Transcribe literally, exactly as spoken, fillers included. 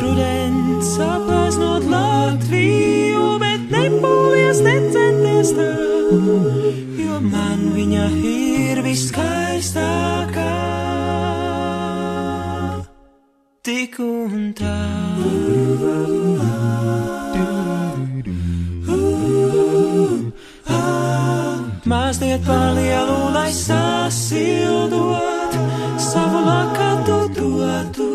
rudens aplēsnot Latviju, bet nepūlies, necenties tā, jo man viņa ir viskaistākā. Tik un tā. Mazliet par lielu, lai sasildot, savu lakatu dotu.